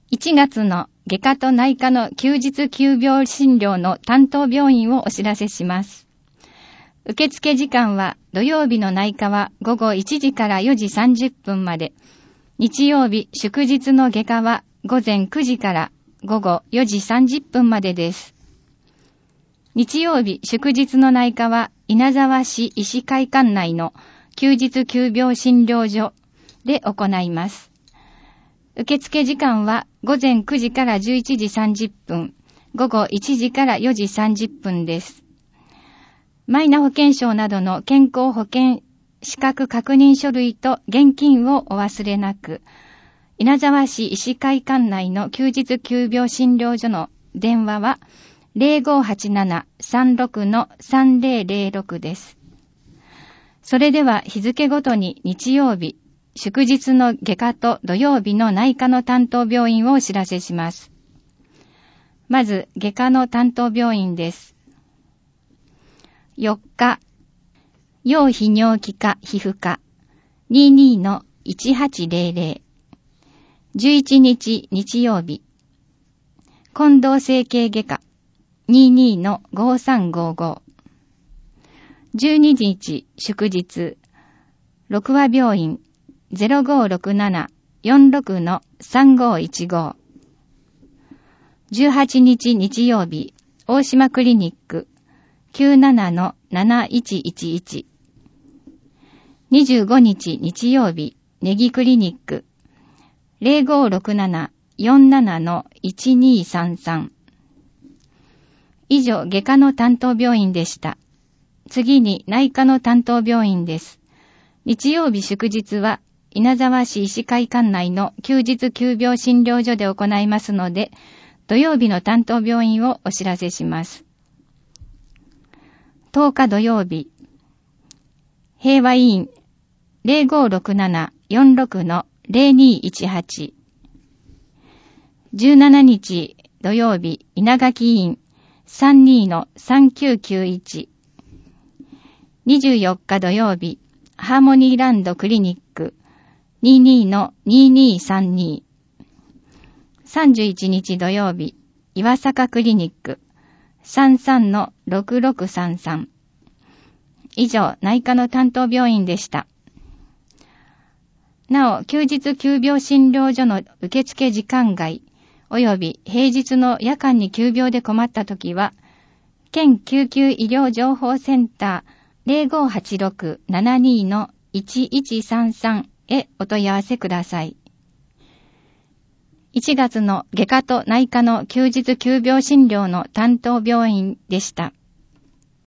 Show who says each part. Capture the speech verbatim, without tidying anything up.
Speaker 1: いちがつの外科と内科の休日急病診療の担当病院をお知らせします。受付時間は土曜日の内科はごごいちじからよじさんじゅっぷんまで、日曜日祝日の外科はごぜんくじからごごよじさんじゅっぷんまでです。日曜日祝日の内科は稲沢市医師会館内の休日急病診療所で行います。受付時間はごぜんくじからじゅういちじさんじゅっぷん、ごごいちじからよじさんじゅっぷんです。マイナ保険証などの健康保険資格確認書類と現金をお忘れなく、稲沢市医師会館内の休日急病診療所の電話は ゼロごはちなな さんろく さんぜろぜろろく です。それでは日付ごとに日曜日、祝日の外科と土曜日の内科の担当病院をお知らせします。まず外科の担当病院です。よっか、要泌尿器科皮膚科 にじゅうにのいちはちぜろぜろ。じゅういちにち日曜日、近藤整形外科 にじゅうにのごさんごご。じゅうににち祝日、六和病院 ゼロごろくなな よんろくのさんごいちご。じゅうはちにち日曜日、大島クリニック きゅうななのなないちいちいち。にじゅうごにち日曜日、ネギクリニック ゼロごろくなな よんななのいちにさんさん。以上、外科の担当病院でした。次に内科の担当病院です。日曜日祝日は稲沢市医師会館内の休日急病診療所で行いますので、土曜日の担当病院をお知らせします。とおか土曜日、平和医院 ゼロごろくなな よんろくのゼロにいちはち。じゅうしちにち土曜日、稲垣医院 さんじゅうにのさんきゅうきゅういち。にじゅうよっか土曜日、ハーモニーランドクリニック にじゅうにのににさんに。さんじゅういちにち土曜日、岩坂クリニック さんじゅうさんのろくろくさんさん。以上、内科の担当病院でした。なお、休日急病診療所の受付時間外、及び平日の夜間に急病で困ったときは、県救急医療情報センター ゼロごはちろく ななにのいちいちさんさん へお問い合わせください。いちがつの外科と内科の休日急病診療の担当病院でした。